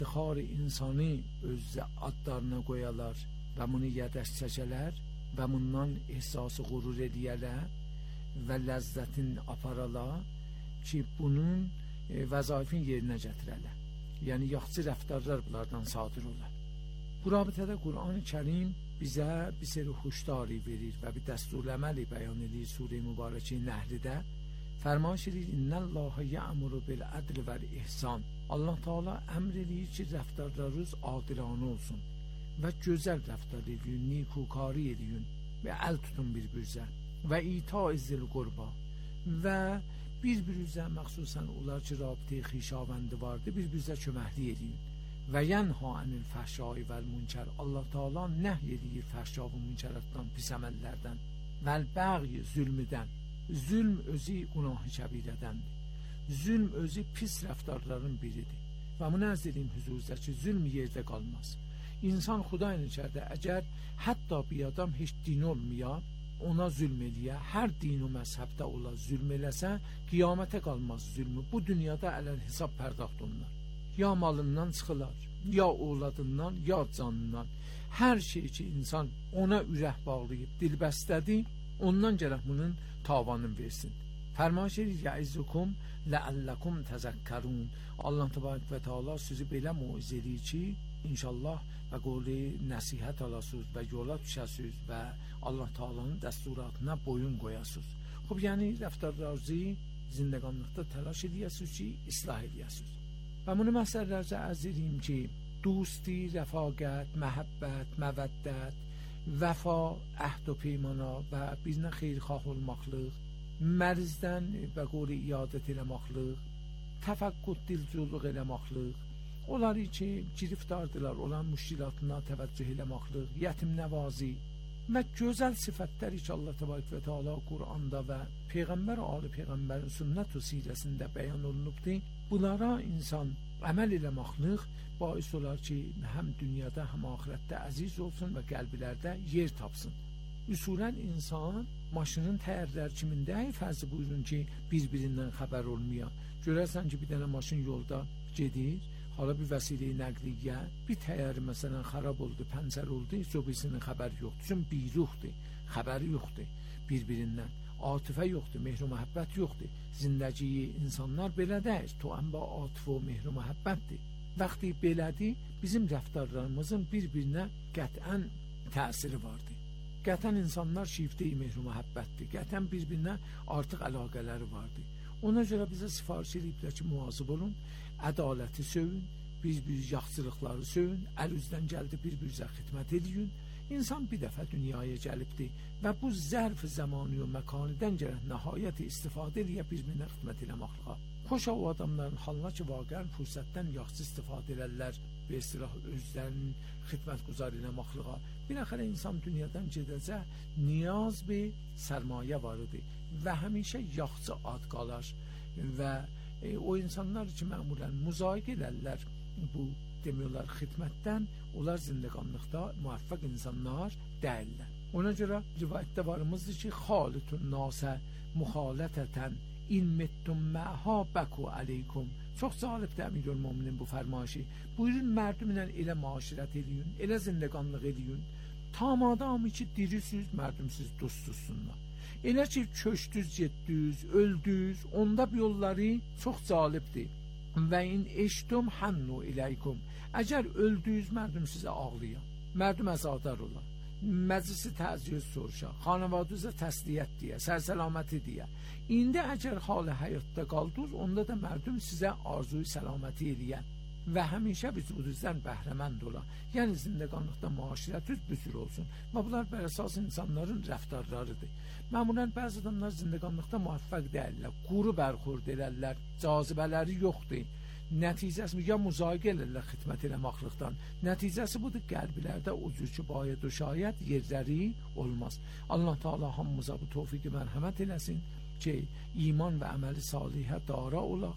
İftixar insani öz adlarına qoyalar və bunu yədəşçəkələr və bundan ehsası qurur ediyələr və ləzzətin aparalar ki, bunun vəzaifin yerinə gətirələr. Yəni, yaxşı rəftarlar bunlardan sadir olar. Bu rabitədə Qur'an-ı Kərim bizə bir seri huşdari verir və bir dəsturləməli bəyan edir Sure-i Mübarəki Nəhlidə. Fərmaş edir, İnnəllâhe yə'muru bil-ədl vəl-ihsan. Allah Teala əmr edir ki, rəftarlarınız adilanə olsun və gözəl rəftar edin, nikukari edin və əl tutun bir-birinizə və itaiz-zil qurba və bir-birinizə məxsusən onlar ki, rabitə xişavændi vardır, bir-birinizə köməklik edin və yənha anil fəhşai vəl-münkər. Allah Teala nəhy edir fəhşa və münkərətdən, pis əməllərdən vəl-bəğyi zülmüdən. Zülm özü günah-ı kəbirədəndir. Zülm özü pis rəftarların biridir. Və bunu ərz edeyim hüzurunuzda ki, zülm yerdə qalmaz. İnsan Xudayın içərdə əgər hətta bir adam heç din olmaya, ona zülm eləyə, hər din və məzhəbdə ola zülm eləsə, qiyamətə qalmaz zülmü. Bu dünyada ələl hesab pərdəxt olunur. Ya malından çıxılar, ya oğladından, ya canından. Hər şey ki, insan ona ürək bağlayıb, dilbəstədir, ondan gərək bunun tavanını versin. Fərmaş edir, yəizzukum ləəlləkum təzəkkərun. Allah təbarək və Teala sizi belə muizə edir ki, inşallah və qoli nəsihət alasınız və yola düşəsiniz və Allah Teala'nın dəsturatına boyun qoyasınız. Xub, yəni rəftarlarınızı zindəqanlıqda təlaş edəsiniz ki, islah edəsiniz. Və bunu məsələlərcə ərz edeyim ki, dosti, rəfaqət, məhəbbət, məvəddət, vəfa, əhd və peymana və birinə xeyrxah olmaqlıq, mərizdən və qoli iadət eləmaqlıq, təfəqqud, dilculuq eləmaqlıq, onları ki, giriftardılar, olan müşkilatına təvəccüh eləmaqlıq, yetim nəvazi və gözəl sifətlər ki, Allah təbarək və Teala Qur'anda və Peyğəmbər ali Peyğəmbərin sünnət və sirəsində bəyan olunubdur. Bunlara insan əməl eləmaqlıq bais olar ki, həm dünyada, həm axirətdə əziz olsun və qəlblərdə yer tapsın. Üsulən insan maşının təyərlər kimində fərzi buyurun ki, bir-birindən xəbər olmaya. Görərsən ki, bir dənə maşın yolda gedir, hala bir vəsilə-i nəqliyyə, bir təyəri məsələn xarab oldu, pəncər oldu, heç o birisinin xəbəri yoxdur. Çünki biruhdur, xəbəri yoxdur bir-birindən. Atifə yoxdur, mehr-i məhəbbət yoxdur. Zindəciyi insanlar belə deyir, to ənbə atifə və mehr-i məhəbbətdir. Vaxtı belədir, bizim rəftarlarımızın bir-birinə qətən təsiri vardır. Qətən insanlar şifdə-i mehr-i məhəbbətdir. Qətən bir-birinə artıq əlaqələri vardır. Ona görə bizə sifariş ediblər ki, müvazib olun, ədaləti sövün, bir-bir yaxşılıqları sövün, əl üzdən gəldi bir-birizə xidmət edin. İnsan bir dəfə dünyaya gəlibdir və bu zərf zamanı və məkanidən gərək nəhayət istifadə eləyə bir-birinə xidmət eləməklığa. Xoşa o adamların halına ki, vaqəən fürsətdən yaxşı istifadə elərlər və istirah özlərinin xidmət quzar eləməklığa. Biləxərə insan dünyadan gedəcək, niyaz bir sərmayə var idi və həmişə yaxşı ad qalar və o insanlar ki, məmulən müzayiq elərlər bu demiyorlar xidmətdən, onlar zindəqanlıqda müvəffəq insanlar deyirlər. Ona görə rivayətdə varımızdır ki, xalitun nasə müxalətətən İnmettum məha bəku aleykum. Çox cəlibdir Əmirül-Möminin bu fərmayışı. Buyurun, mərdümlə elə maşirət edin, elə zindəqanlıq edin. Tam adamı ki, dirisiz, mərdümsüz dostuzsunlar. Elə ki, köşdüz, getdüz, öldüz, onda bir yolları çox cəlibdir. Və in eştum hannu iləykum. Əgər öldüz, mərdüm sizə ağlayan, mərdüm əzadar olar. Məclisi təziyyüz soruşa, xanavadüzə təsliyyət deyə, sərsəlaməti deyə. İndi əgər halı həyatda qaldınız, onda da mərdüm sizə arzuyu səlaməti eləyən və həmişə vücudunuzdan bəhrəmənd ola. Yəni zindəqanlıqda müaşirətiniz büsür olsun. Və bunlar bər əsas insanların rəftarlarıdır. Məmulən bəzi adamlar zindəqanlıqda müvəffəq deyirlər, quru bərxurd elərlər, cazibələri yoxdur. Nəticəsi ya müzayiqə elərlər xidmət eləməklıqdan. Nəticəsi budur, qəlblərdə o cür ki, bayəd və şayət yerləri olmaz. Allah Teala hamımıza bu tövfiqi mərhəmət eləsin ki, iman və əməli salihə dara olaq,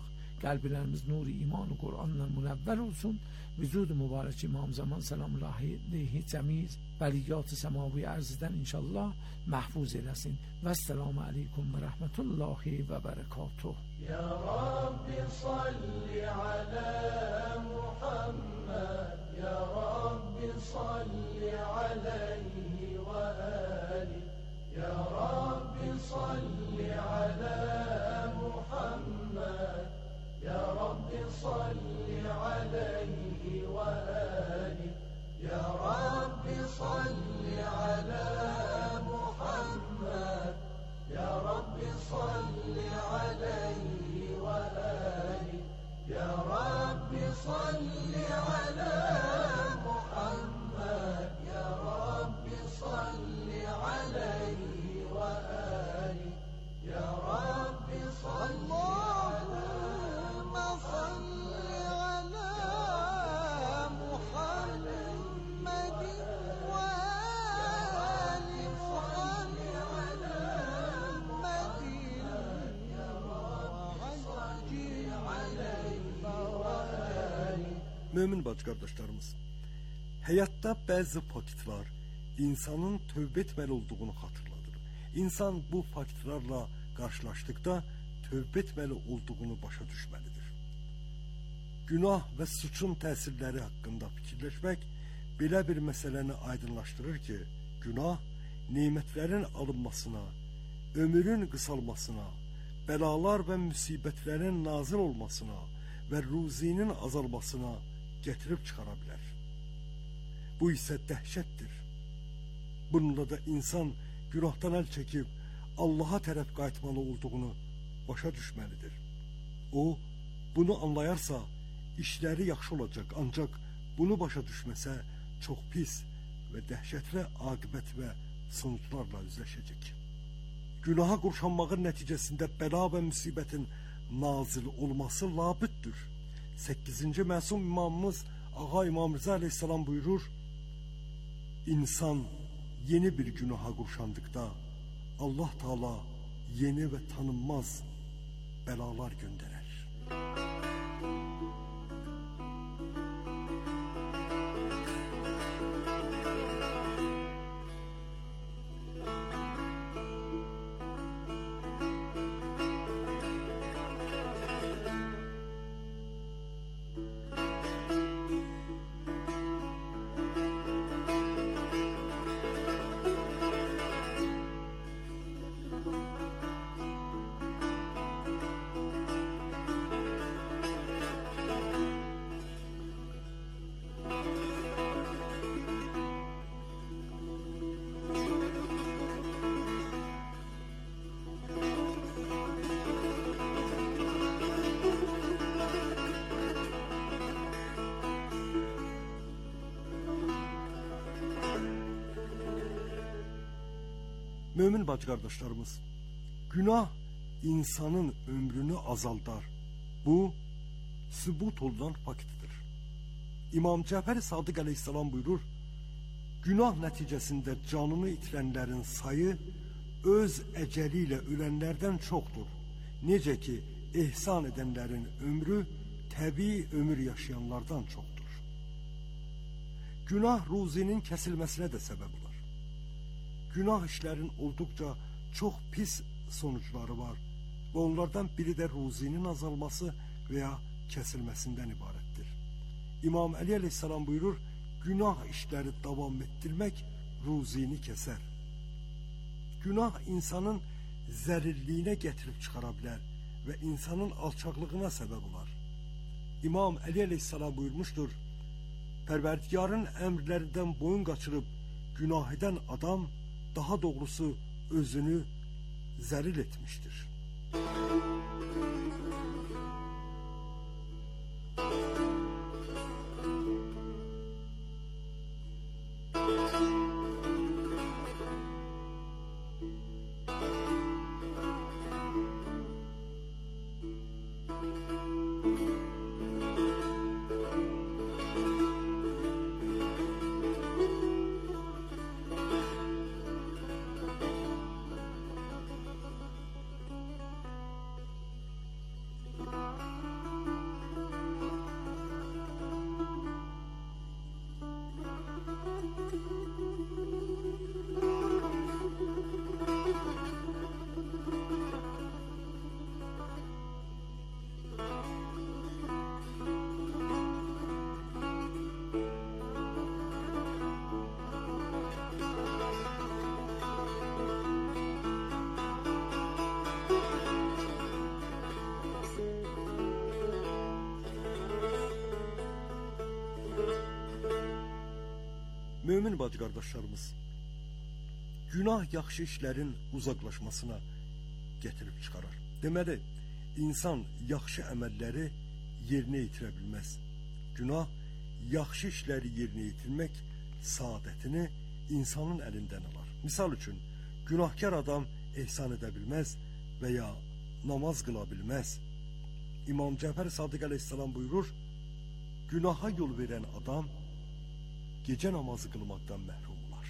Qəlblərimiz nur, iman, Qur'anla münəvvər olsun. Vücud mübarək İmam Zaman selamullahi aleyhi cəmi bəliyyat-ı səmavi ərzdən inşallah məhfuz eləsin. Vəsselamu aleykum və rəhmətullahi və bərəkatuh. Ya Rabbi salli alə Muhammed, Ya Rabbi salli aleyhi və ali, Ya Rabbi salli alə Muhammed, Ya Rabbi salli aleyhi və ali, Ya Rabbi salli alə Muhammed, Ya Rabbi salli aleyhi və ali, Ya Rabbi salli alə Muhammed, Ya Rabbi salli aleyhi və ali, Ya Rabbi salli Mömin bacı qardaşlarımız, həyatda bəzi faktlar insanın tövbə etməli olduğunu xatırladır. İnsan bu faktlarla qarşılaşdıqda tövbə etməli olduğunu başa düşməlidir. Günah və suçun təsirləri haqqında fikirləşmək belə bir məsələni aydınlaşdırır ki, günah nemətlərin alınmasına, ömrün qısalmasına, bəlalar və müsibətlərin nazil olmasına və ruzinin azalmasına gətirib çıxara bilər. Bu isə dəhşətdir. Bununla da insan günahdan əl çəkib Allaha tərəf qayıtmalı olduğunu başa düşməlidir. O, bunu anlayarsa işləri yaxşı olacaq, ancaq bunu başa düşməsə çox pis və dəhşətli aqibət və sonuçlarla üzləşəcək. Günaha qurşanmağın nəticəsində bəla və müsibətin nazil olması labüddür. 8-ci məsum imamımız Ağa İmam Rıza Aleyhisselam buyurur, İnsan yeni bir günaha qurşandıqda Allah Teala yeni və tanınmaz bəlalar göndərər. Mömin bacı qardaşlarımız, günah insanın ömrünü azaldar. Bu, sübut olunan faktdır. İmam Cəfər Sadiq Aleyhisselam buyurur, günah nəticəsində canını itirənlərin sayı öz əcəli ilə ölənlərdən çoxdur. Necə ki, ehsan edənlərin ömrü təbii ömür yaşayanlardan çoxdur. Günah ruzinin kəsilməsinə də səbəb olar. Günah işlərin olduqca çox pis sonuçları var və onlardan biri də ruzinin azalması və ya kəsilməsindən ibarətdir. İmam Əli Aleyhisselam buyurur, günah işləri davam etdirmək ruzini kəsər. Günah insanın zərirliyinə gətirib çıxara bilər və insanın alçaqlığına səbəb olar. İmam Əli Aleyhisselam buyurmuşdur, Pərverdigarın əmrlərindən boyun qaçırıb günah edən adam daha doğrusu özünü zəlil etmiştir. Mömin bacı qardaşlarımız, günah yaxşı işlərin uzaqlaşmasına gətirib çıxarar. Deməli, insan yaxşı əməlləri yerinə yetirə bilməz. Günah yaxşı işləri yerinə yetirmək saadətini insanın əlindən alar. Misal üçün, günahkar adam ehsan edə bilməz və ya namaz qıla bilməz. İmam Cəfər Sadiq əleyhissalam buyurur, günaha yol verən adam gecə namazı qılmaqdan məhrum olar.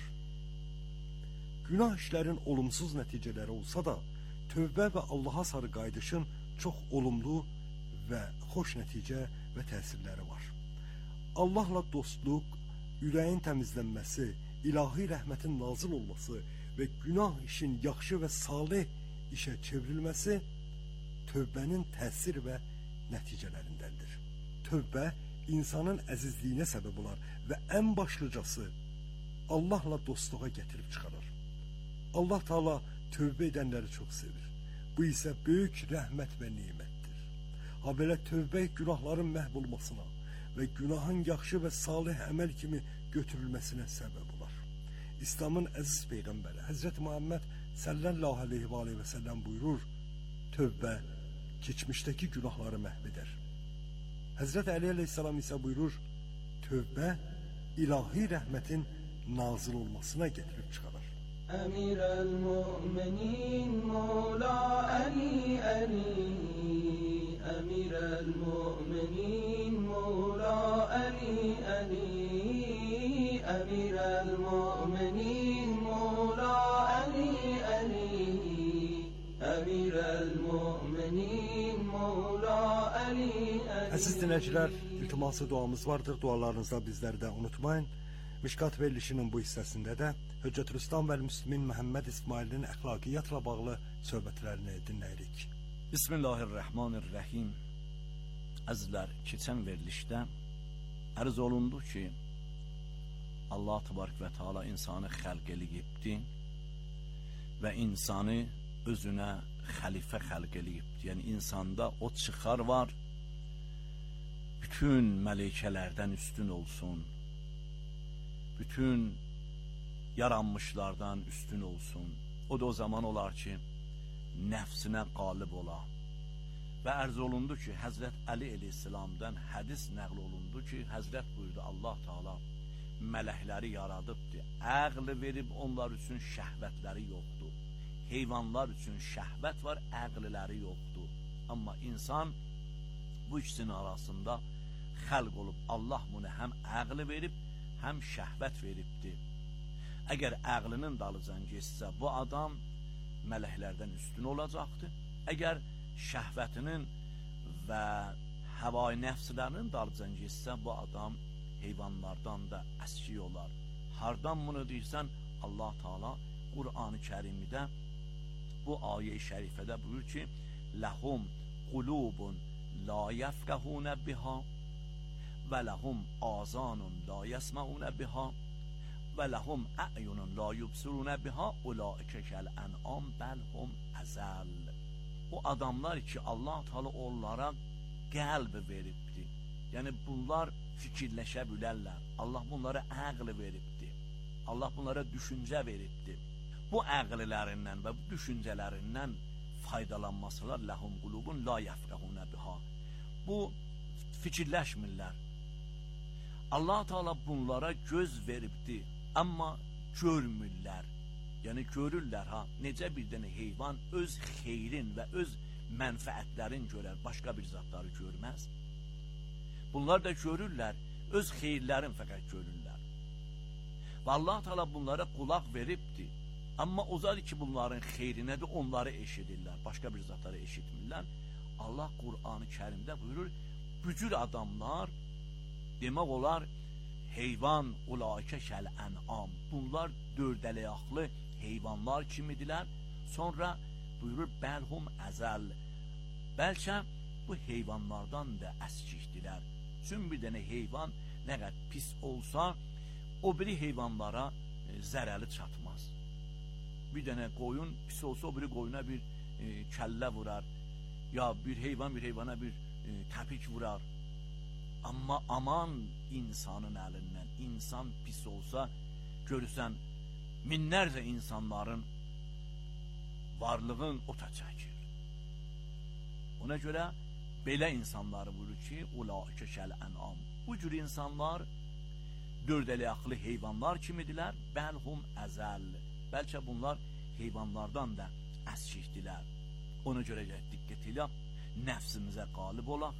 Günah işlərin olumsuz nəticələri olsa da, tövbə və Allaha sarı qayıdışın çox olumlu və xoş nəticə və təsirləri var. Allahla dostluq, ürəyin təmizlənməsi, ilahi rəhmətin nazil olması və günah işin yaxşı və salih işə çevrilməsi tövbənin təsir və nəticələrindəndir. Tövbə insanın əzizliyinə səbəb olar və ən başlıcası Allahla dostluğa gətirib çıxarır. Allah Taala tövbə edənləri çox sevir. Bu isə böyük rəhmət və nemətdir. Ha belə tövbə günahların məhv olmasına və günahın yaxşı və salih əməl kimi götürülməsinə səbəb olar. İslamın əziz peyğəmbəri Həzrət Muhammed sallallahu aleyhi və səlləm buyurur, tövbə keçmişdəki günahları məhv edər. Həzrət Əli əleyhissalam isə buyurur, tövbə ilahi rəhmətin nazil olmasına gətirib çıxarır. أمير المؤمنين مولا علي علي أمير المؤمنين مولا علي علي أمير المؤمنين مولا علي علي أمير المؤمنين مولا علي علي. Əziz dinləyicilər, iltiması duamız vardır. Dualarınızda bizləri də unutmayın. Mişkat verilişinin bu hissəsində də Hüccətülislam və Müslümin Məhəmməd İsmailin əxlaqiyyatla bağlı söhbətlərini dinləyirik. Bismillahirrahmanirrahim. Əzizlər, keçən verilişdə ərz olundu ki, Allah Təbarək və Teala insanı xəlq eləyibdi və insanı özünə xəlifə xəlq eləyibdi. Yəni insanda o çıxar var, bütün mələikələrdən üstün olsun, bütün yaranmışlardan üstün olsun. O da o zaman olar ki, nəfsinə qalib ola. Və ərz olundu ki, Həzrət Əli əleyhissalamdan hədis nəql olundu ki, Həzrət buyurdu, Allah Taala mələkləri yaradıbdır. Əqli verib onlar üçün şəhvətləri yoxdur. Heyvanlar üçün şəhvət var, əqliləri yoxdur. Amma insan bu ikisinin arasında xəlq olub, Allah bunu həm əqli verib, həm şəhvət veribdir. Əgər əqlinin dalıcan geçsə, bu adam mələklərdən üstün olacaqdır. Əgər şəhvətinin və həvai nəfslərinin dalıcan geçsə, bu adam heyvanlardan da əski olar. Hardan bunu deyirsən? Allah Taala Qur'an-ı Kərimdə bu ayə-i şərifədə buyurur ki, ləhum qulubun la yəfqəhunə biha və ləhum azanun la yəsməunə biha və ləhum ə'yunun la yubsirunə biha ulaikə kəl-ən'am bəlhum əzəl. O adamlar ki, Allah Taala onlara qəlb veribdir. Yəni bunlar fikirləşə bilərlər. Allah bunlara əql veribdir. Allah bunlara düşüncə veribdir. Bu əqllərindən və bu düşüncələrindən faydalanmasılar ləhum qulubun la yəfqəhunə biha. Bu fikirləşmirlər. Allah Taala bunlara göz veribdi, amma görmürlər. Yəni görürlər ha, necə bir dənə heyvan öz xeyrin və öz mənfəətlərin görər, başqa bir zatları görməz. Bunlar da görürlər, öz xeyirlərin fəqət görürlər. Və Allah Taala bunlara qulaq veribdi, amma ozadır ki, bunların xeyrinədir, onları eşidirlər, başqa bir zatları eşitmirlər. Allah Qur'an-ı Kərimdə buyurur, bücür adamlar, demək olar, heyvan, ulaikə kəl-ən'am, bunlar dördələyaqlı heyvanlar kimidirlər. Sonra buyurur, bəlhum əzəl, bəlkə bu heyvanlardan da əskikdirlər. Çünki bir dənə heyvan nə qədər pis olsa, o biri heyvanlara zərəli çatmaz. Bir dənə qoyun pis olsa, o biri qoyuna bir kəllə vurar, ya bir heyvana bir təpik vurar. Amma aman insanın əlindən, insan pis olsa, görürsən minlərcə insanların varlığın ota çəkir. Ona görə belə insanları vurur ki, ulaikə kəl-ən'am. Bu cür insanlar dördələyaqlı heyvanlar kimidirlər, bəlhum əzəl. Bəlkə bunlar heyvanlardan da əskikdilər. Ona görə diqqət elə, nəfsimizə qalib olaq.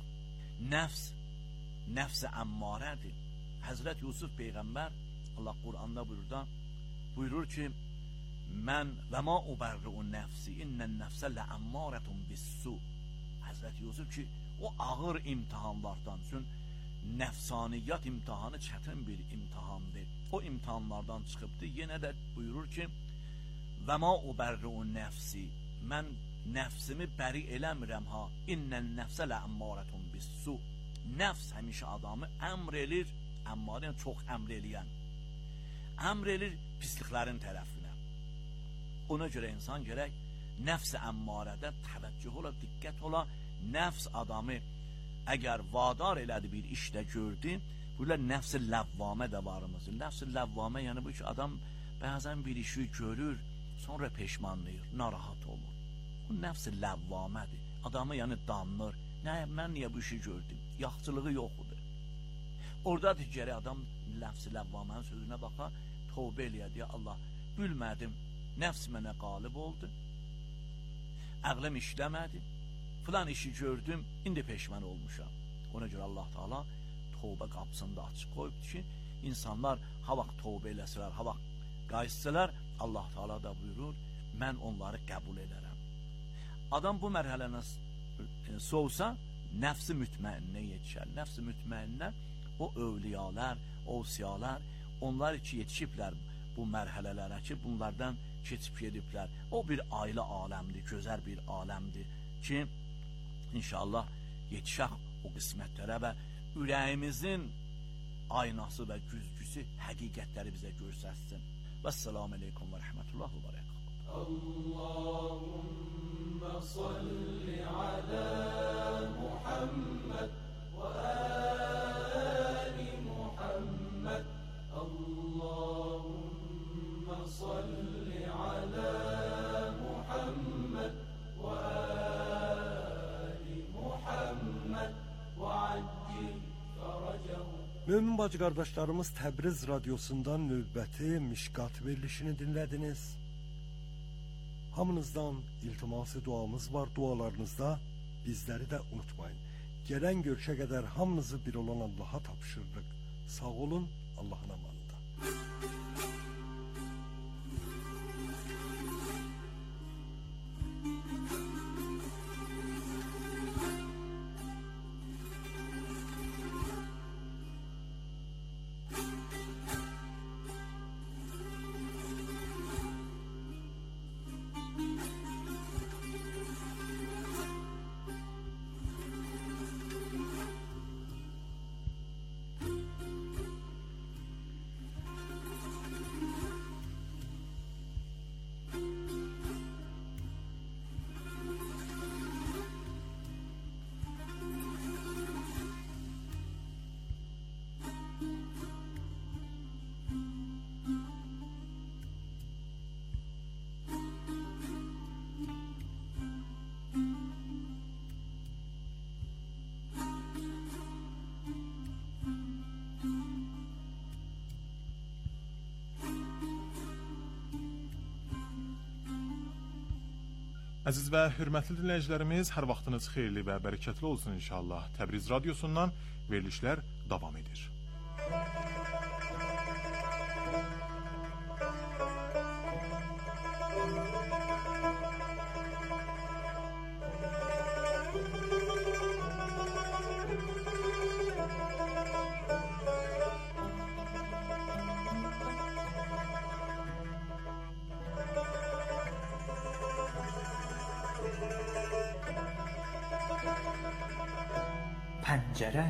Nəfs-i əmmarədir. Həzrət Yusuf Peyğəmbər, Allah Qur'anda buyurur ki, mən və ma uberri'u nəfsi, innən nəfsə ləəmmarətun bis-su. Həzrət Yusuf ki, o ağır imtihanlardan, çünki nəfsaniyyat imtihanı çətin bir imtihandır. O imtihanlardan çıxıbdır. Yenə də buyurur ki, və ma uberri'u nəfsi, mən nəfsimi bəri eləmirəm ha, innən nəfsə ləəmmarətun bis-su. Nəfs həmişə adamı əmr elir, əmmarə çox əmr eləyən. Əmr elir pisliklərin tərəfinə. Ona görə insan gərək nəfs-i əmmarədə təvəccüh ola, diqqət ola. Nəfs adamı əgər vadar elədi bir işdə gördü, burada nəfs-i ləvvamə də varımız. Nəfs-i ləvvamə yəni bu ki, adam bəzən bir işi görür, sonra peşmanlayır, narahat olur. Bu nəfs-i ləvvamədir. Adamı yəni danlır. Mən niyə bu işi gördüm? Yaxçılığı yoxudur. Orada digəri adam nəfs-i ləvvamənin sözünə baxa, tövbə eləyə deyə, Allah, bilmədim, nəfs mənə qalib oldu, əqlim işləmədi, filan işi gördüm, indi peşman olmuşam. Ona görə Allah Teala tövbə qapısını da açıq qoyubdur ki, insanlar ha vaxt tövbə eləsələr, ha vaxt qayıtsələr, Allah Teala da buyurur, mən onları qəbul edərəm. Adam bu mərhələni soğusa, nəfsi mütməinnə yetişər. Nəfsi mütməinnə o övliyalar, ovsiyalar, onlar ki yetişiblər bu mərhələlərə ki, bunlardan keçib gediblər. O bir ailə aləmdir, gözəl bir aləmdir ki, inşallah yetişək o qismətlərə və ürəyimizin aynası və güzgüsü həqiqətləri bizə göstərsin. Vəssalamu aleykum və rəhmətullah və bərəkət. Allahümme salli ala Muhammed ve ali Muhammed. Allahümme salli ala Muhammed ve ali Muhammed ve accil faracahu. Mömin bacı qardaşlarımız, Təbriz radyosundan növbəti Mişqat verilişini dinlədiniz. Hamınızdan iltiması duamız var. Dualarınızda bizləri də unutmayın. Gələn görüşə qədər hamınızı bir olan Allaha tapşırırıq. Sağ olun, Allahın amanında. Əziz və hörmətli dinləyicilərimiz, hər vaxtınız xeyirli və bərəkətli olsun inşallah. Təbriz radyosundan verilişlər davam edir. Pəncərə.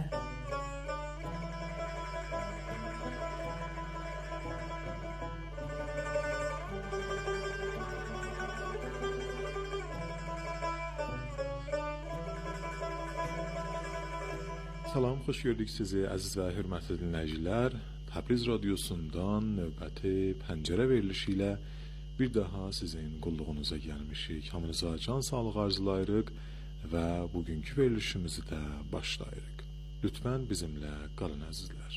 Salam, xoş gördük sizi əziz və hörmətli dinləyicilər. Təbriz radiosundan növbəti pəncərə verilişi ilə bir daha sizin qulluğunuza gəlmişik. Hamınıza can sağlığı arzulayırıq və bugünkü verilişimizi də başlayırıq. Lütfən bizimlə qalın əzizlər.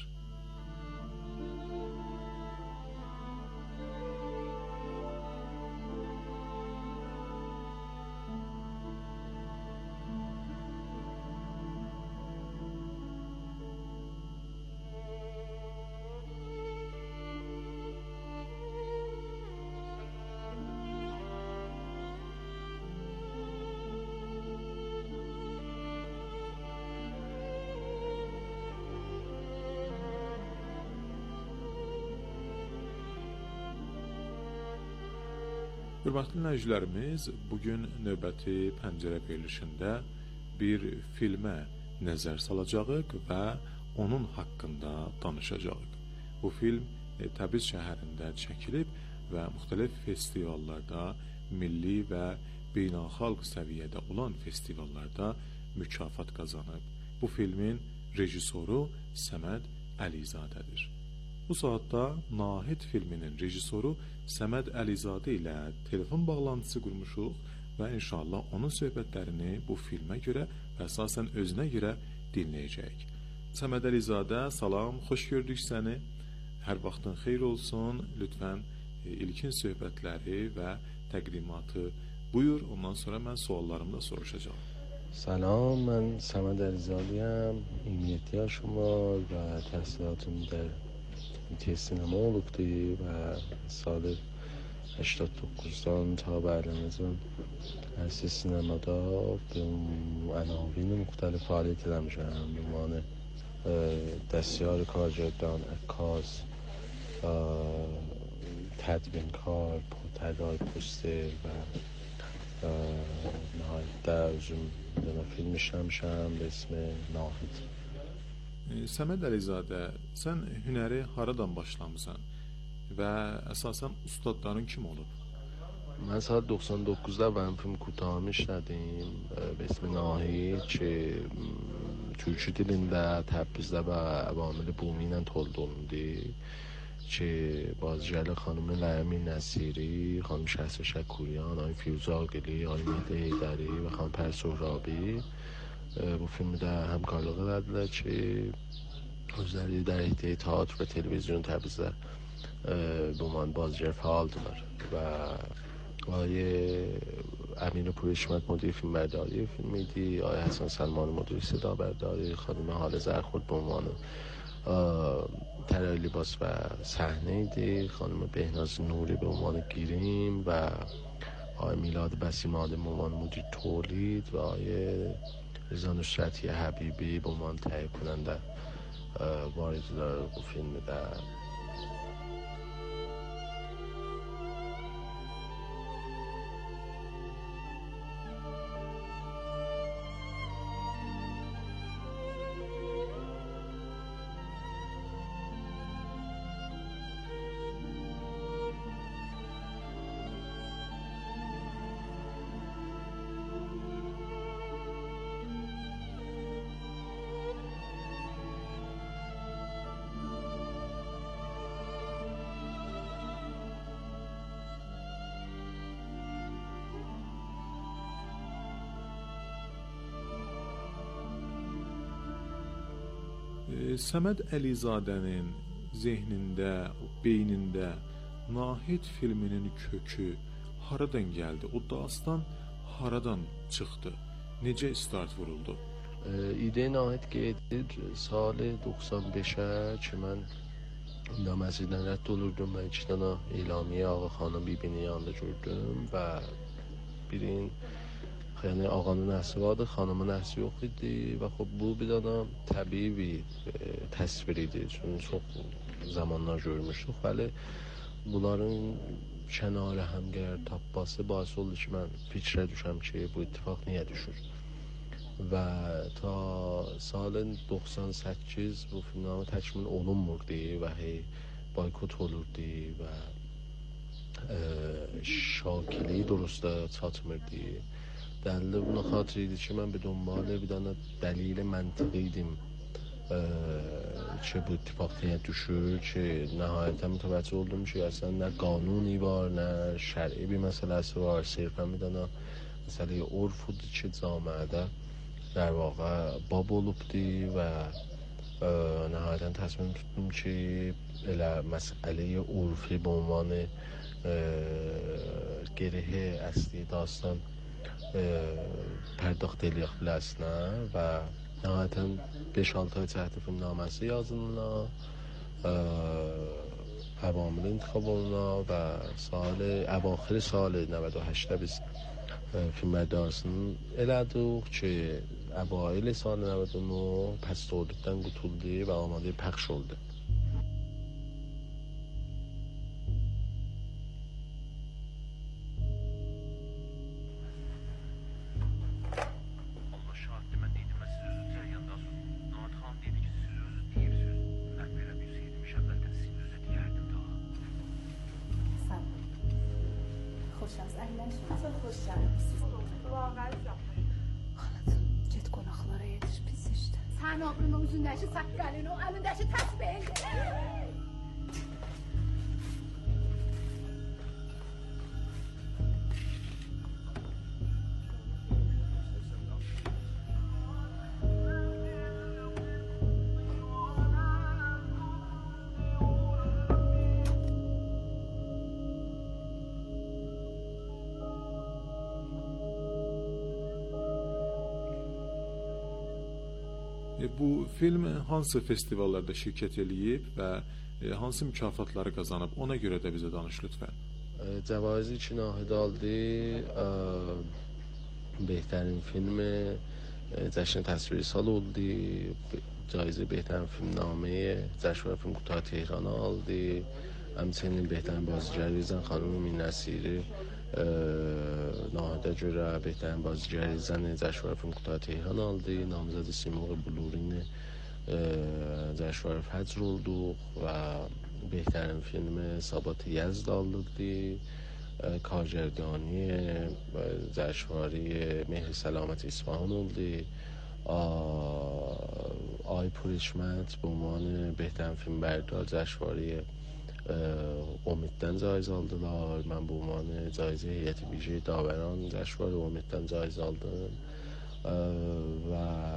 Hörmətli dinləyicilərimiz, bugün növbəti pəncərə verilişində bir filmə nəzər salacağıq və onun haqqında danışacağıq. Bu film Təbriz şəhərində çəkilib və müxtəlif festivallarda, milli və beynəlxalq səviyyədə olan festivallarda mükafat qazanıb. Bu filmin rejissoru Səməd Əlizadədir. Bu saatda Nahid filminin rejissoru Səməd Əlizadə ilə telefon bağlantısı qurmuşuq və inşallah onun söhbətlərini bu filmə görə və əsasən özünə görə dinləyəcəyik. Səməd Əlizadə, salam, xoş gördük səni. Hər vaxtın xeyir olsun. Lütfən ilkin söhbətləri və təqdimatı buyur, ondan sonra mən suallarımı da soruşacağım. سلام، من صمد علیزاده‌ام، 17 شمال و تحصیلاتم در سینما آموخته و سال 89 تا به الان درس سینما دار به عناوین مختلف فعالیت دارم شدم به عنوان دستیار کارگردان، عکاس، تدوین کار، طراح پوستر و nəhayətdə özüm film işləmişəm və ismi Nahid. Səməd Əlizadə, sən hünəri haradan başlamısan və əsasən ustadların kim olub? من سال 99'da ben film کوتاه‌ام işlədim به اسم Nahid ki Türkçü dilində Təbrizdə və Əvamil Bumi ilə tolid olundu. که بازیگر خانم لعمی نصیری، خانم شهسته شکوریان، آقای فیروز عاقلی، آقای مهدی حیدری و خانم پر سهرابی bu filmdə həmkarlıq elədilər ki, özləri در حیطه تئاتر و تلویزیون Təbrizdə به عنوان بازیگر فعالdılar و آقای امیر پورحکمت مدیر فیلمبرداری فیلمیدی، آقای حسن سلمان مدیر صدا برداری، خانم حاله زرخورد به عنوان طراح لباس و صحنه ایدی، خانم بهناز نوری به عنوان گیریم و آقای میلاد بسیم آدم به عنوان مدیر تولید و آقای رضا نصرتی حبیبی به عنوان تهیه کننده وارد داره به فیلم در Səməd Əlizadənin zehnində, beynində Nahid filminin kökü haradan gəldi? O dastan haradan çıxdı? Necə start vuruldu? ایده ناهید gedir سال 95'e ki mən məsciddən rədd olurdum və 2 dənə eylamiyə ağa xanım bibinin yanında gördüm və birin yəni ağanın nəsi vardı, xanımın nəsi yox idi və xub bu bir dənə təbii bir təsvir idi. Çünki çox zamanlar görmüşdük. Bəli, bunların kənarı həmgər tapması baisi oldu ki, mən fikrə düşəm ki, bu ittifaq niyə düşür? Və ta sal 98 bu filmnamə təkmil olunmurdu və boykot olurdu və şakili درسته çatmırdı. دلیل buna xatir idi ki, mən bir dönbalı bir dənə dəlil məntiqi idim چه bu اتفاقی düşür که نهایتا متوجه oldum که اصلا نه قانونی var نه شرعی bir meselesi var صرفا میدونم مسئله عرف بود که جامعه در واقع باب olubdi و نهایتا تصمیم tuttum که مسئله عرفی به عنوان گره اصلی داستان پرداخت eləyək biləsinə və nəhayətən 5-6 ay cəhdi filmnaməsi yazılına, əvamili intiqab oluna və əvaxiri sal 98-də biz film bərdarısını elədik ki, əvayil sal 99 pəstordlikdən qutuldu və amadə pəxş oldu. Sen oğlunun yüzündeki sakalını, o elindeki tesbihini. Bu film hansı festivallarda şirkət eləyib və hansı mükafatları qazanıb, ona görə də bizə danış lütfən. جوایزی که ناهید aldı بهترین فیلم جشن تصویری سال oldu جایزه بهترین فیلم نامه جشنواره فیلم کوتاه تهران aldı همچنین بهترین بازیگری زن خانم مین نصیری ناهیده görə بهترین بازیگری زن جشنواره فیلم کوتاه تهران aldı نامزد سیمرغ بلورین جشنواره فجر olduq و بهترین فیلم ثابت یزد aldı کارگردانی جشنواره مهر سلامت اصفهان oldu آی پوریشمت به عنوان بهترین فیلم بردار جشنواره امیدden جایزه aldılar من به عنوان جایزه هیئت ویژه داوران جشنواره امیدden جایزه aldım و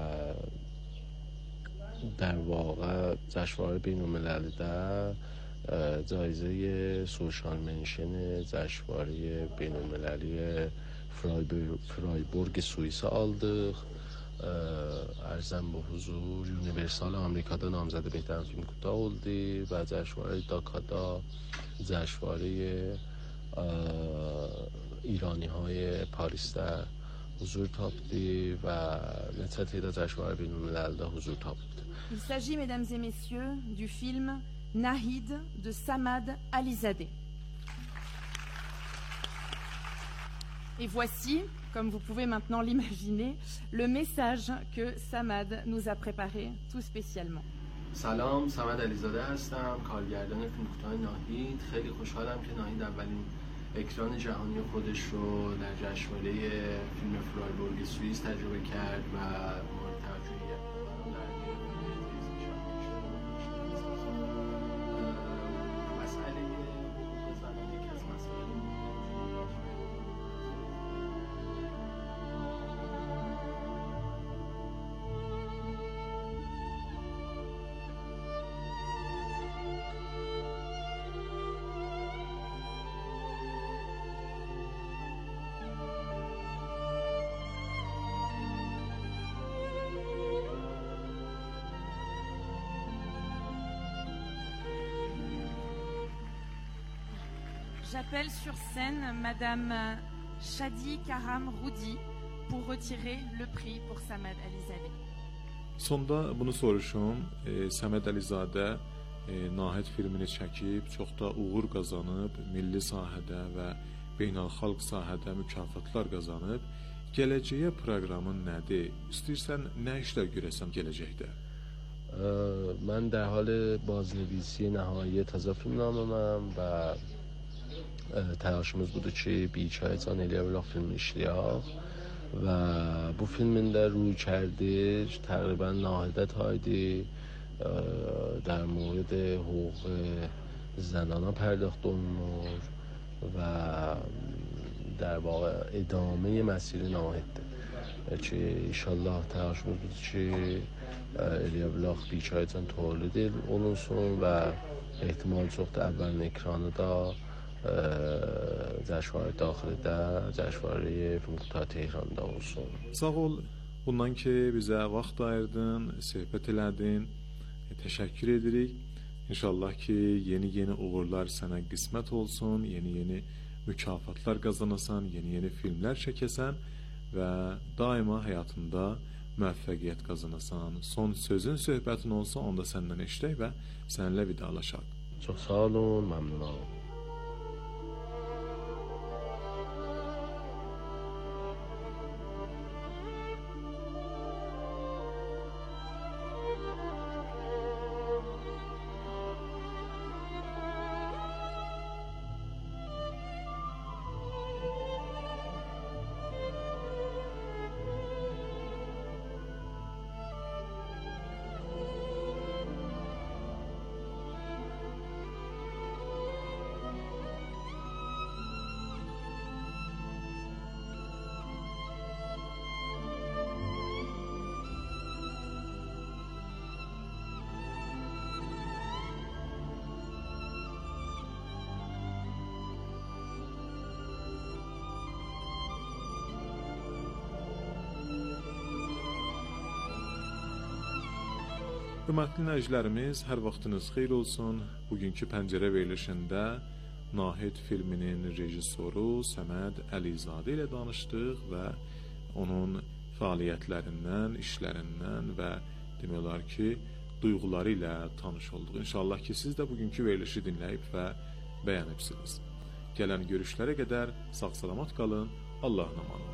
در واقع جشنواره بین‌المللی‌ده جایزه سوشال منشن جشنواره بین‌المللی فرایبورگ سوئیس aldıq ارزم به حضور یونیورسال آمریکادا نامزد بهترین فیلم کوتاه oldu و جشنواره داکادا جشنواره ایرانی های پاریس در حضور تاپدی و نسبت تعداد جشنواره بین‌المللی در حضور تاپدی. Il s'agit, mesdames et messieurs, du film Nahid de Samad Alizadeh. Et voici, comme vous pouvez maintenant l'imaginer, le message que Samad nous a préparé tout spécialement. سلام، سمد علیزاده هستم، کارگردان فیلم کوتاه ناهید. خیلی خوشحالم که ناهید اولین اکران جهانی خودش رو در جشنواره فیلم فرایبورگ سوئیس تجربه کرد و مورد توجهیت J'appelle sur scène Madame Shadi Karam Roudi pour retirer le prix pour Samad Alizadeh. Sonda bunu soruşum, Səməd Əlizadə Nahid filmini çəkib, çox da uğur qazanıb, milli sahədə və beynəlxalq sahədə mükafatlar qazanıb. Gələcəyə proqramın nədir? İstəyirsən nə işlər görəsəm gələcəkdə? من در حال بازنویسی نهایی تازه فیلمنامه‌ام و تلاشımız budur ki bir 2 ay sonra eləyə film işləyək və bu filmin də ruh kərdi təqribən Nahidə taydı در مورد حقوق زنان پرداخت نور و در واقع ادامه مسیر Nahid'dir. Ki inşallah təşəkkür ki Eliya Blaq hekayədən tövlid olunsun və ehtimal çoxdur əvvəlin ekranı da Cəşvarı daxildə, Cəşvarı Film-Quta Tehran'da olsun. Sağ ol. Bundan ki bizə vaxt ayırdın, söhbət elədin. Təşəkkür edirik. İnşallah ki yeni uğurlar sənə qismət olsun, yeni mükafatlar qazanasan, yeni filmlər çəkəsən və daima həyatında müvəffəqiyyət qazanasan. Son sözün, söhbətin olsa onda səndən eşidək və səninlə vidalaşaq. Çox sağ olun, məmnun olun. Hörmətli dinləyicilərimiz, hər vaxtınız xeyir olsun. Bugünkü pəncərə verilişində Nahid filminin rejissoru Səməd Əlizadə ilə danışdıq və onun fəaliyyətlərindən, işlərindən və demək olar ki, duyğuları ilə tanış olduq. İnşallah ki, siz də bugünkü verilişi dinləyib və bəyənibsiniz. Gələn görüşlərə qədər sağ-salamat qalın, Allahın amanında.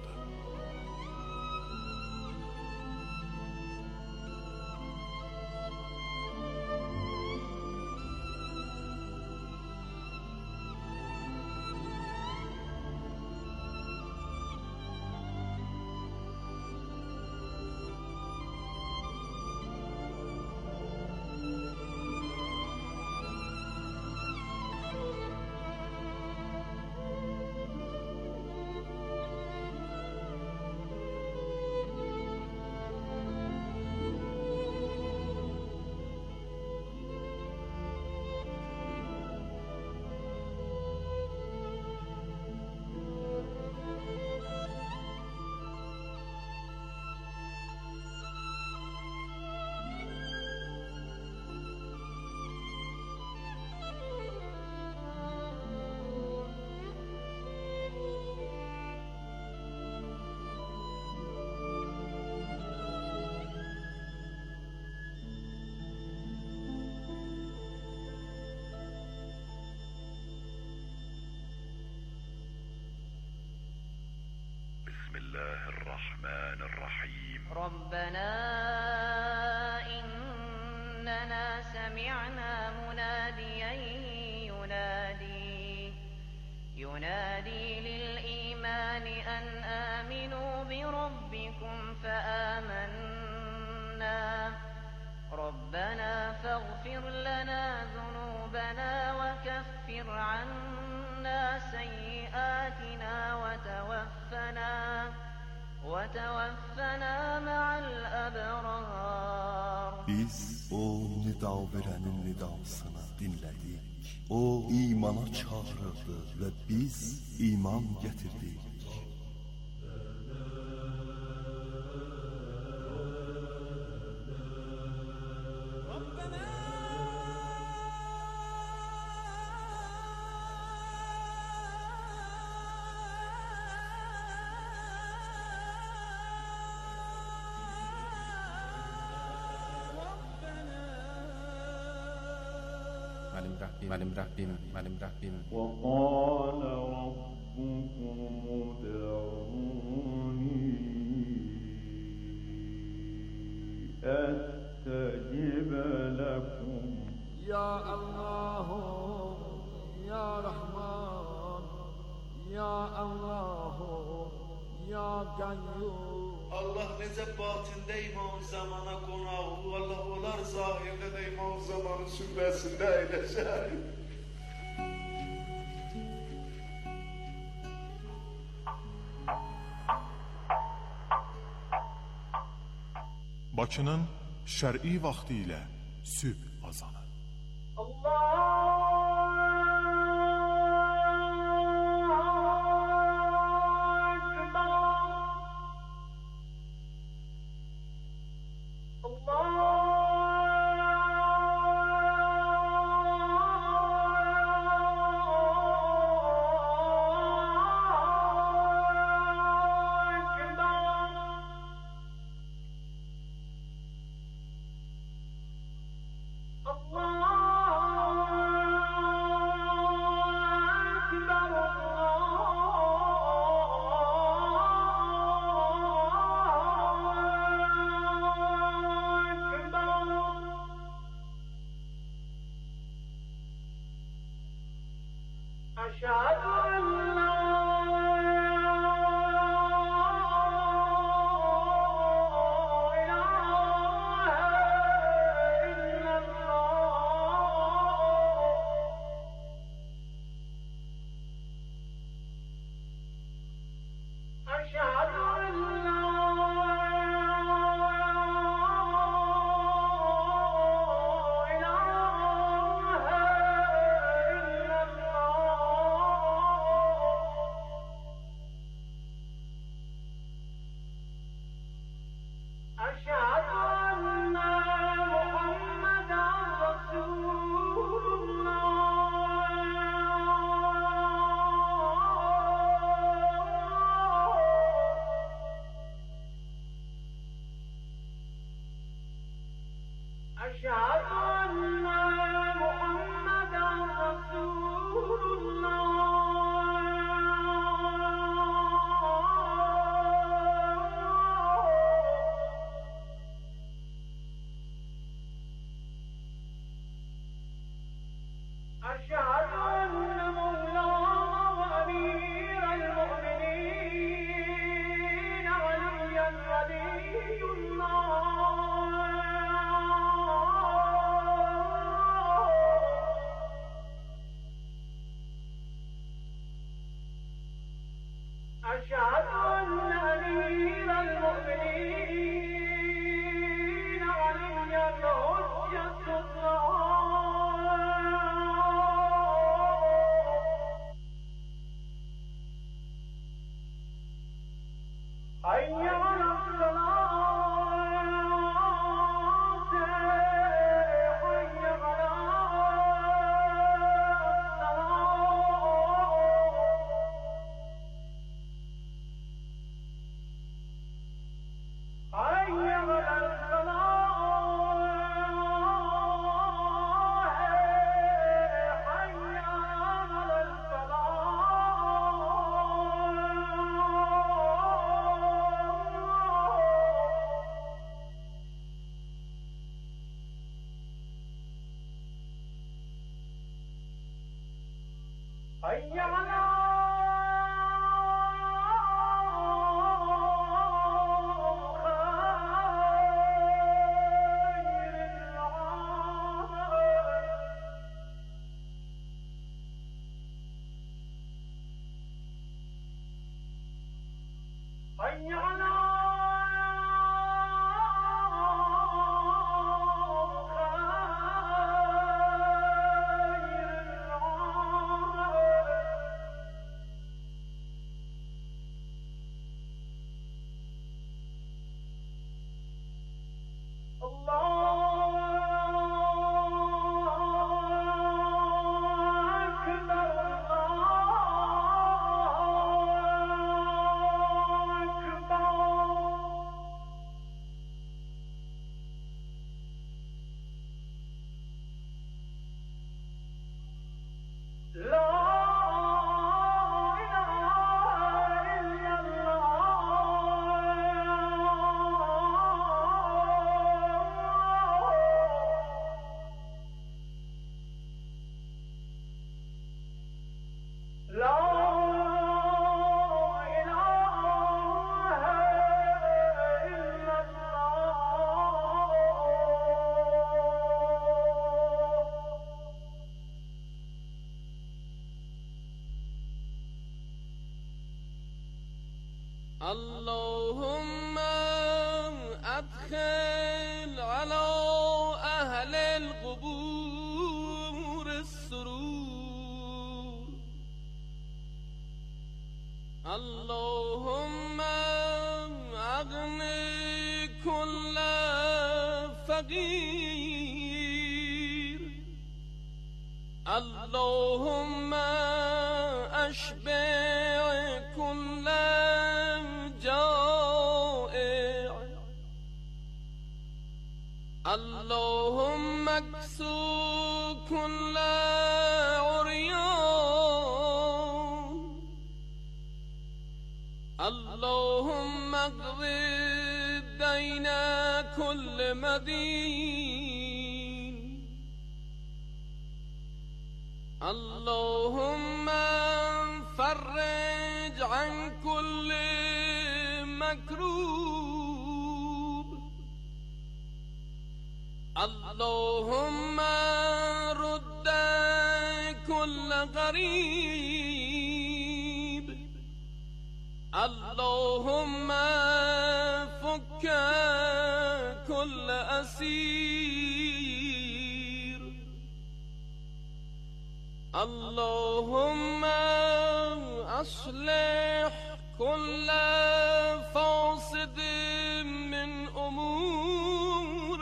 ربنا إننا سمعنا مناديا ينادي للإيمان أن آمنوا بربكم فآمنا ربنا فاغفر لنا ذنوبنا وكفر عنا سيئاتنا وتوفنا مع الأبرار. Biz o nida verənin nidasını dinlədik. O imana çağırırdı və biz iman gətirdik. وقال ربكم ادعوني أستجب لكم يا الله يا رحمن يا الله يا قيوم Allah necə batində İmam Zamana qonağı, Allah onlar zahirdə də İmam Zamanın sübrəsində əyləşər. Bakının şər'i vaxtı ilə sübh azanı. اللهم ادخل على اهل القبور السرور اللهم اغني كل فقير اللهم اشبع كل جائع اللهم اكسو كل عريان اللهم اقض دين كل مدين اللهم فرج عن كل مكروب اللهم رد كل غريب اللهم فك كل أسير اللهم أصلح كل فاسد من أمور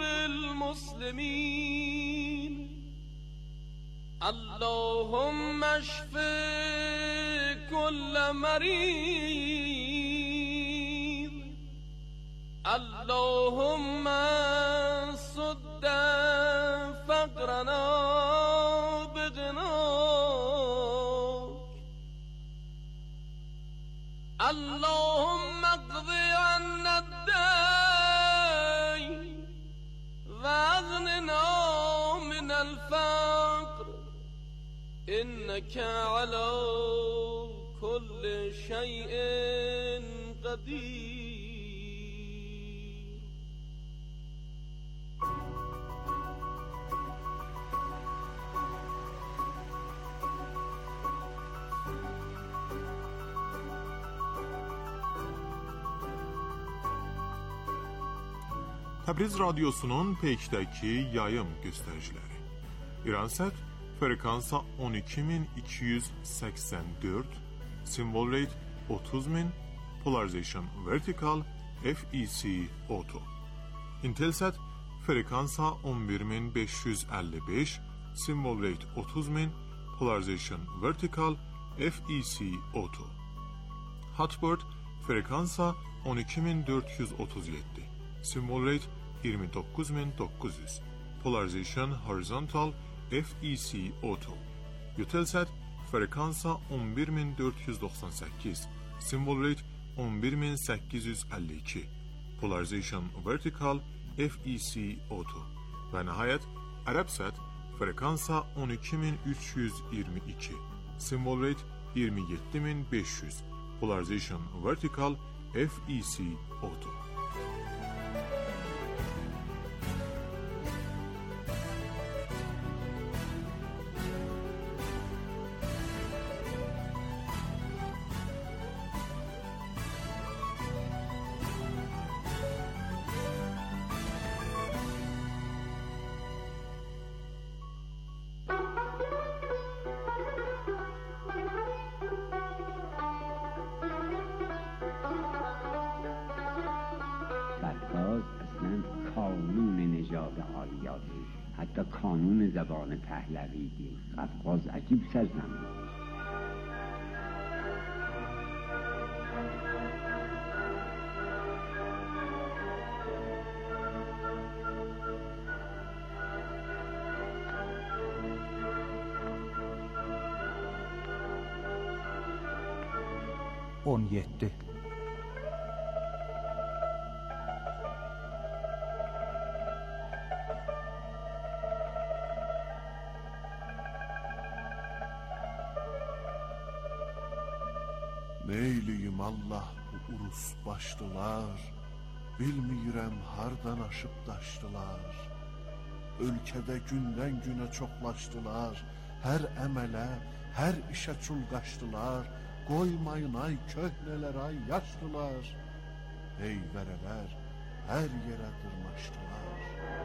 المسلمين اللهم اشف كل مريض اللهم سد فقرنا بغناك اللهم اقض عنا الدين واغننا من الفقر إنك على كل شيء قدير. Təbriz Radyosu'nun Peyk'dəki yayım göstəriciləri. İransat frekansa 12284, symbol rate 30000, polarization vertical, FEC auto. Intelsat frekansa 11555, symbol rate 30000, polarization vertical, FEC auto. Hotbird frekansa 12437, symbol rate 29900, polarization horizontal, FEC auto. Eutelsat frekansa 11498, symbol rate 11852, polarization vertical, FEC auto. Ve nihayet Arabsat frekansa 12322, symbol rate 27500, polarization vertical, FEC auto. حتی کانون زبان پهلوی قفقاز عجیب سرزمین. On yetti. Neyliyim Allah bu urus başlılar, bilmirəm hardan aşıb daşdılar. Ölkədə gündən günə çoxlaşdılar, hər əmələ, hər işə çulqaşdılar. qoymayın ay köhnələr, ay yaşlılar. Heyvərələr hər yerə dırmaşdılar.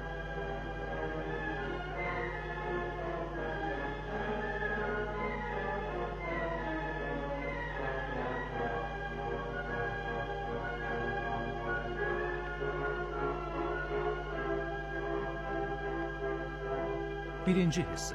Birinci hissə.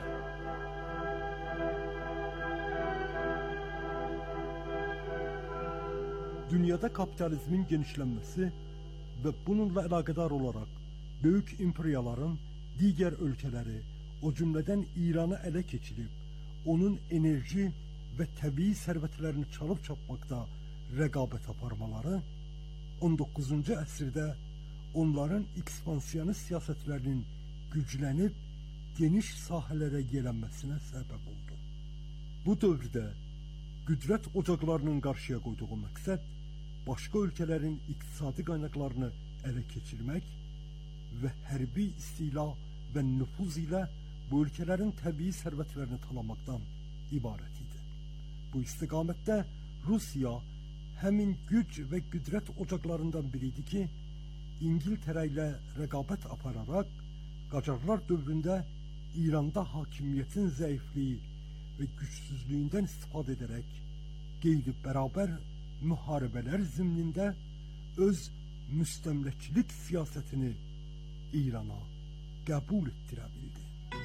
Dünyada kapitalizmin genişlənməsi və bununla əlaqədar olaraq böyük imperiyaların digər ölkələri, o cümlədən İranı ələ keçirib, onun enerji və təbii sərvətlərini çalıb çapmaqda rəqabət aparmaları 19-cu əsrdə onların ekspansiyonist siyasətlərinin güclənib geniş sahələrə yelənməsinə səbəb oldu. Bu dövrdə qüdrət ocaqlarının qarşıya qoyduğu məqsəd başqa ölkələrin iqtisadi qaynaqlarını ələ keçirmək və hərbi istila və nüfuz ilə bu ölkələrin təbii sərvətlərini talamaqdan ibarət idi. Bu istiqamətdə Rusiya həmin güc və qüdrət ocaqlarından biri idi ki, İngiltərə ilə rəqabət apararaq Qacarlar dövründə İranda hakimiyyətin zəifliyi və gücsüzlüyündən istifadə edərək qeyri-bərabər müharibələr zimnində öz müstəmləkçilik siyasətini İrana qəbul etdirə bildi.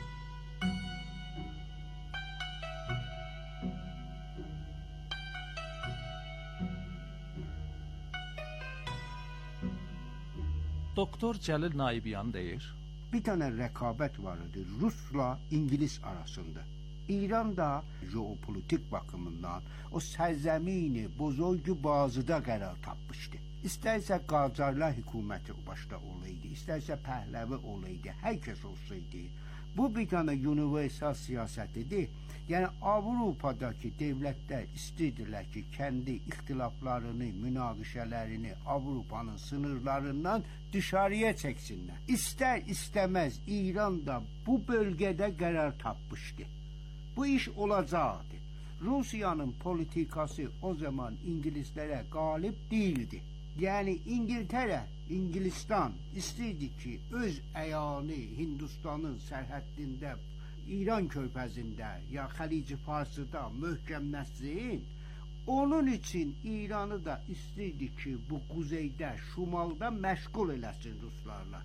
Doktor Cəlil Naibiyan deyir: Bir tane rekabet vardı Rus'la İngiliz arasında. İran da jeopolitik bakımından o sərzəmini bozorgu bazıda qərar tapmışdı. İstərsə Qacarlar hökuməti başda olaydı, istərsə Pəhləvi olaydı, hər kəs olsaydı. Bu bir tane universal siyasetidir. Yani Avrupa'daki devletler istidirlər ki, kendi ihtilaflarını, münaqişələrini Avrupa'nın sınırlarından dışarıya çeksinler. İster istemez İran da bu bölgede karar tapmıştı. Bu iş olacaktı. Rusya'nın politikası o zaman İngilizlere galip değildi. Yani İngiltere, İngilizistan istedi ki öz ayağını Hindistan'ın sərhəddində, İran körfəzində ya Xəlic-i Farsıda möhkəmləşsin. Onun için İran'ı da istedi ki bu kuzeydə, şimalda məşğul eləsin Ruslarla.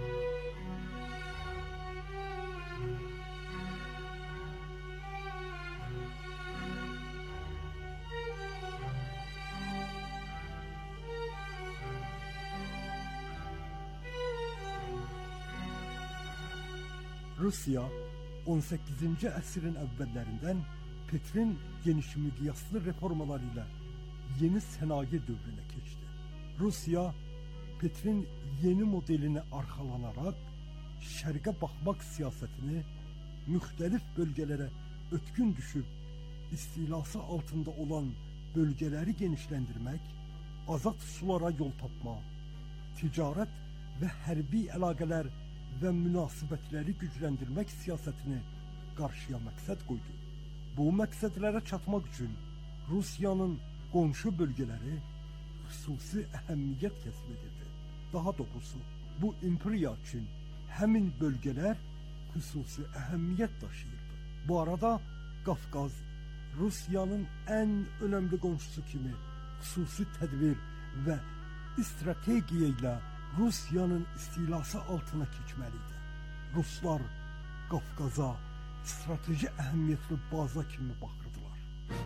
Rusiya 18-ci əsrin əvvəllərindən Petrin geniş miqyaslı reformalarıyla yeni sənaye dövrünə keçdi. Rusiya Petrin yeni modelini arxalanarak şərqə baxmaq siyasətini müxtəlif bölgələrə ötkün düşüb istilası altında olan bölgələri genişləndirmək, azad sulara yol tapma, ticarət və hərbi əlaqələr və münasibətləri gücləndirmək siyasətini qarşıya məqsəd qoydu. Bu məqsədlərə çatmaq üçün Rusiyanın qonşu bölgələri xüsusi əhəmiyyət kəsb edirdi. Daha doğrusu, bu imperiya üçün həmin bölgələr xüsusi əhəmiyyət daşıyırdı. Bu arada Qafqaz Rusiyanın ən önəmli qonşusu kimi xüsusi tədbir və strategiya ilə Rusiyanın istilası altına keçməliydi. Ruslar Qafqaza strateji əhəmiyyətli baza kimi baxırdılar.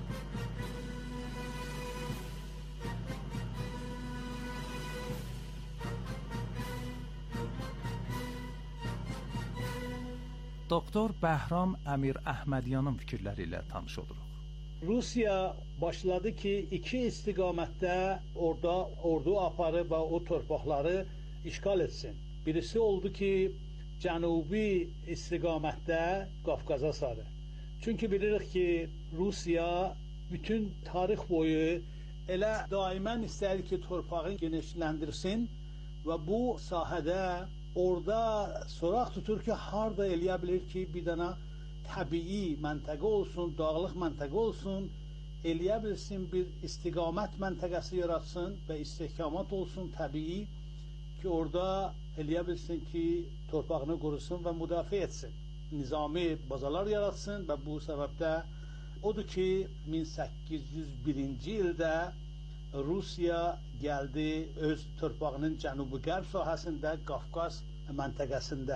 Doktor Bəhram Əmir Əhmədyanın fikirləri ilə tanış oluruq. Rusiya başladı ki, iki istiqamətdə orada ordu aparıb və o torpaqları işgal etsin. Birisi oldu ki, cənubi istiqamətdə Qafqaza sarı. Çünki bilirik ki, Rusiya bütün tarix boyu elə daimən istəyir ki, torpağı genişləndirsin və bu sahədə orada soraq tutur ki, harda eləyə bilir ki, bir dənə təbii məntəqə olsun, dağlıq məntəqə olsun eləyə bilsin, bir istiqamət məntəqəsi yaratsın və istehkamat olsun təbii ki, orada eləyə bilsin ki, torpağını qorusun və müdafiə etsin. Nizami bazalar yaratsın və bu səbəbdə odur ki, 1801-ci ildə Rusiya gəldi öz torpağının cənubi-qərb sahəsində, Qafqaz məntəqəsində.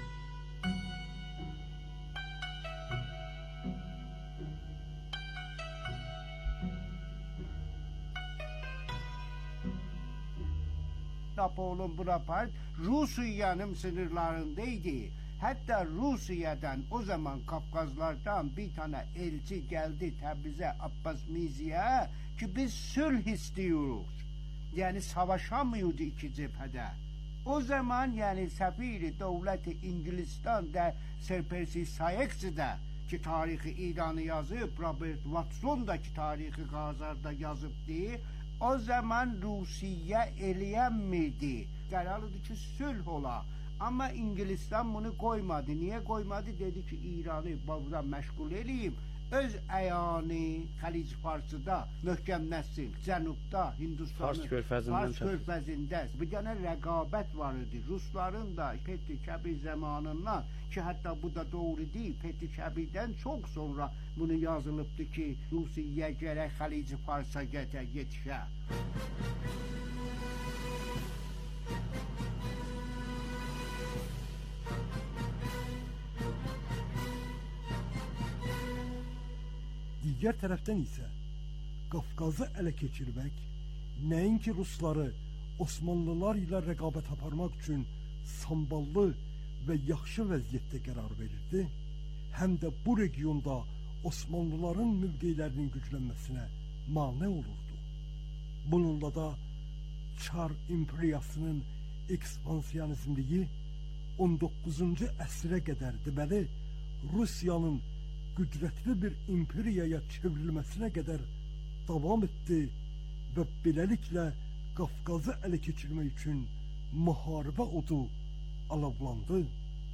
Napolyon Bonaparte Rusiyanın sınırlarındaydı. Hatta Rusiyadan o zaman Kafkazlardan bir tane elçi geldi Təbriz'e, Abbas Mizi'ye ki biz sülh istiyoruz. Yani savaşamıyordu iki cephede. O zaman yani sefiri devleti İngiliz'den de Sir Percy Sayex'i de ki tarihi ilanı yazıp Robert Watson da ki tarihi Gazar'da yazıp diye o zaman Rusya eləyənmirdi. Qərarlıdır ki sülh ola. Ama İngiliz'den bunu koymadı. Niye koymadı? Dedi ki İran'ı burada meşgul edeyim. Öz ayağını Xalic Farsı'da möhkəmləsin. Cənubda, Hindistan'ın Fars körfəzində bir tane rəqabət var idi. Rusların da Petri Kəbir zamanından ki hatta bu da doğru değil. Petri Kəbir'den çok sonra bunu yazılıbdı ki Rusiya gərək Xalic Fars'a yetişə. Diğer tərəfdən isə Qafqazı ələ keçirmək nəinki Rusları Osmanlılar ilə rəqabət aparmaq üçün samballı və yaxşı vəziyyətdə qərar verirdi, həm də bu regionda Osmanlıların mövqelərinin güclənməsinə mane olurdu. Bununla da Çar imperiyasının ekspansiyonizmliyi 19-cu əsrə qədər deməli Rusiyanın qüdrətli bir imperiyaya çevrilməsinə qədər davam etdi və beləliklə Qafqazı ələ keçirmək üçün müharibə odu alovlandı.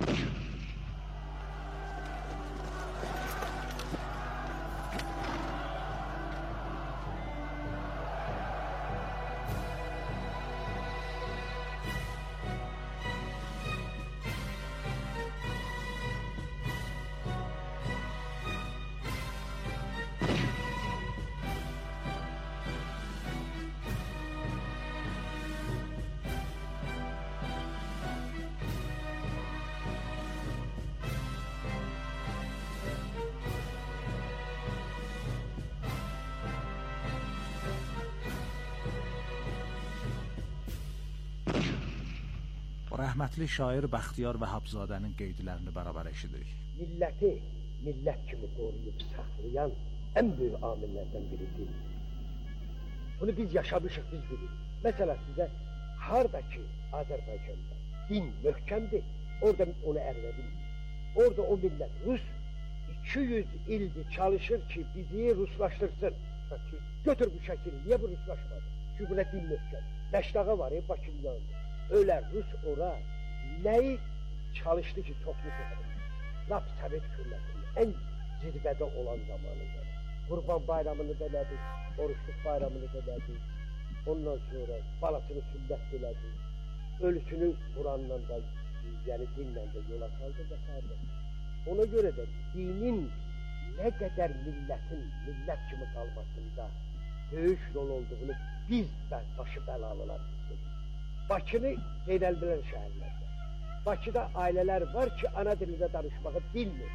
Rəhmətli şair Bəxtiyar Vəhabzadənin qeydlərini bərabər eşidirik. Milləti millət kimi qoruyub saxlayan ən böyük amillərdən biridir. Bunu biz yaşamışıq, biz bilirik. Məsələ sizə harda ki Azərbaycanda din möhkəmdir, orada onu ərlədik. Orada o millət Rus 200 ildir çalışır ki bizi Ruslaşdırsın. Götür bu şəkili, niyə bu Ruslaşmadı? Çünki buna din möhkəm. Dəşdağa var, Bakının yanında. Öyle Rus ora neyi çalıştı ki toplu topladı. Lap Sovet hükümetinin en zirvede olan zamanında. Kurban bayramını deledi, oruçluk bayramını deledi. Ondan sonra balasını sünnet deledi. Ölüsünü Kur'an'la da yani dinle de yola saldı vesaire. Ona göre de dinin ne kadar millet kimi kalmasında büyük rol olduğunu biz başı belalılar istedik. Bakını Zeynəlbilər şəhərlərdə. Bakıda ailələr var ki, ana dilində danışmağı bilmir.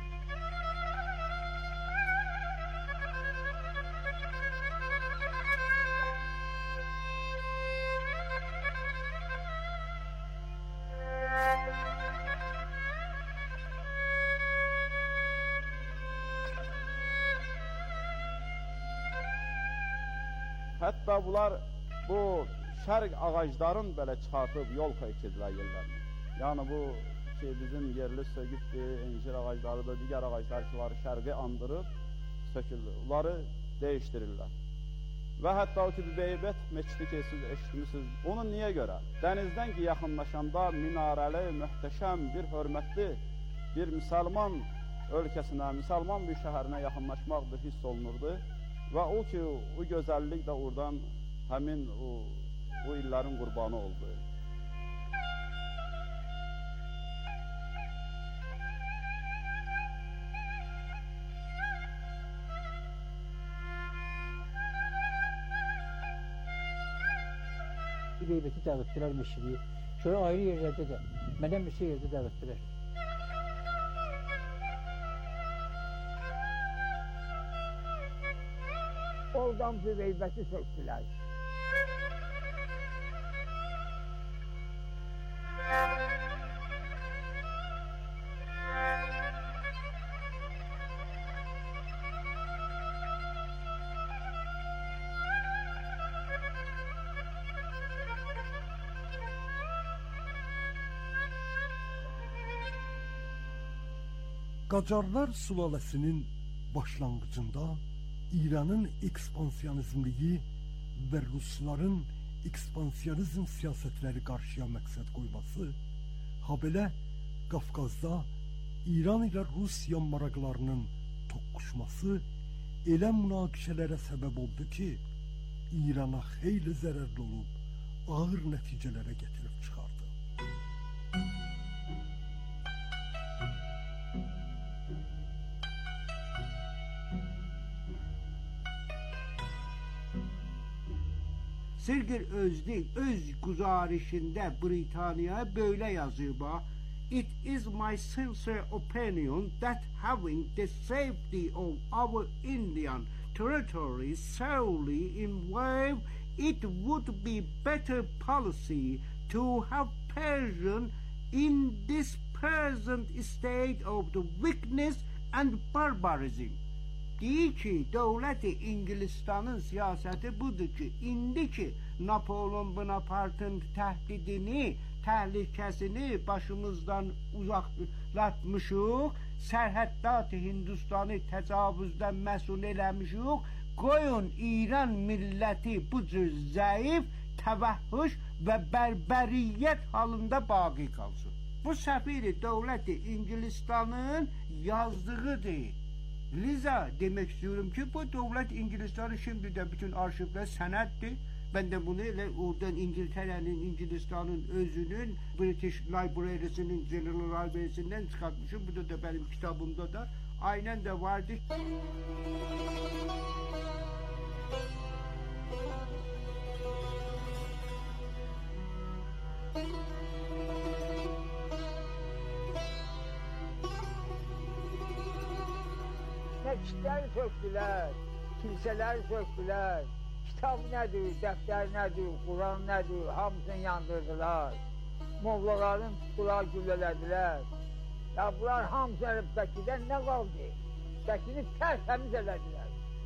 Hətta bunlar bu şərq ağacların belə çıxartıb yolka ikidilər yerlərini. Yəni bu ki, bizim yerli sökübdir, incir ağacları da, digər ağaclar ki, var, şərqi andırıb, sökülür. Bunları değiştirirlər. Və hətta o ki, bir Beybət meçidi ki, siz eşitmişsiniz. Onu niyə görə? Dənizdən ki, yaxınlaşanda minarəli, möhtəşəm, bir hörmətli, bir müsəlman ölkəsinə, müsəlman bir şəhərinə yaxınlaşmaq bir hiss olunurdu. Və o ki, o gözəllik də oradan həmin o illərin qurbanı oldu. Qeybəti dəvətdilər meşiliyi. Şöyle ayrı yerlərdə də, mənə bir şey yerdə dəvətdilər. Oradan bir qeybəti söktülər. Qacarlar sülaləsinin başlanğıcında İranın ekspansiyonizmliyi və Rusların ekspansiyonizm siyasətləri qarşıya məqsəd qoyması, habelə Qafqazda İran ilə Rusiya maraqlarının toqquşması elə münaqişələrə səbəb oldu ki, İrana xeyli zərərli olub, ağır nəticələrə gətirib çıxardı. Sırgır öz güzarişində Britaniya böyle yazıb. It is my sincere opinion that having the safety of our Indian territory solely involved, it would be better policy to have Persian in this present state of the weakness and barbarism. Deyir ki, dövlət-i İngilistanın siyasəti budur ki, indi ki, Napolon Bonaparte'ın təhdidini, təhlükəsini başımızdan uzaqlatmışıq, sərhəddat-ı Hindistanı təcavüzdən məsul eləmişik, qoyun İran milləti bu cür zəif, təvəhhüş və bərberiyyət halında baqi qalsın. Bu səfiri dövlət-i İngilistanın yazdığıdır. Liza demek istiyorum ki bu devlet İngilizleri şimdi de bütün arşivler senettir. Ben de bunu oradan İngiltere'nin, İngilistan'ın özünün British Library'sinin General Library'sinden çıkartmışım. Bu da benim kitabımda da aynen de vardı. Məscidləri söktülər, kilsələri söktülər, kitab nədir, dəftər nədir, Quran nədir, hamısını yandırdılar. Mollaların tutdular, güllələdilər. Ya bunlar hamısı Bəkidən nə qaldı? Bəkini tərtəmiz elədilər.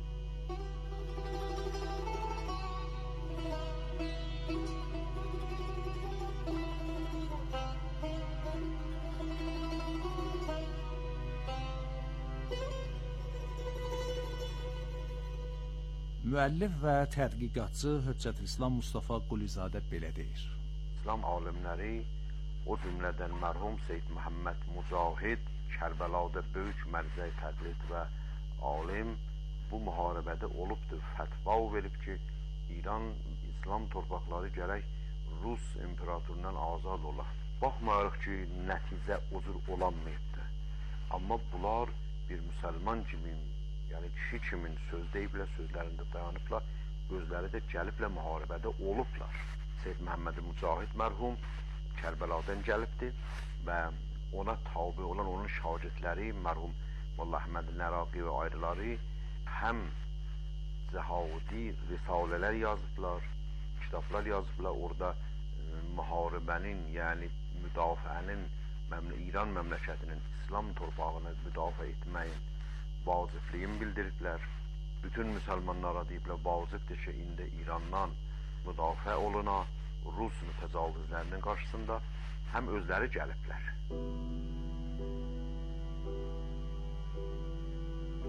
Müəllif və tədqiqatçı Höccətülislam Mustafa Qulizadə belə deyir. İslam alimləri, o cümlədən mərhum Seyyid Məhəmməd Mücahid, Kərbəladə böyük mərcəy tədrid və alim bu müharibədə olubdur, fətva verib ki, İran, İslam torpaqları gərək Rus imperatorundan azad olar. Baxmayarıq ki, nəticə o cür olanmayıbdır. Amma bunlar bir müsəlman kimi, yəni kişi kimin söz deyiblər, sözlərində dayanıblar, özləri də gəliblər müharibədə olublar. Seyyid Məhəmməd Mücahid mərhum Kərbəladan gəlibdir və ona tabi olan onun şagirdləri mərhum Molla Əhməd Nəraqi və ayrıları həm zəhadi risalələr yazıblar, kitablar yazıblar, orada müharibənin, yəni müdafiənin, İran məmləkətinin İslam torpağını müdafiə etməyin vacibligini bildiriblər. Bütün müsəlmanlara deyiblər, vacibdir ki, indi İrandan müdafiə oluna, Rus mütəcavizlərinin qarşısında həm özləri gəliblər.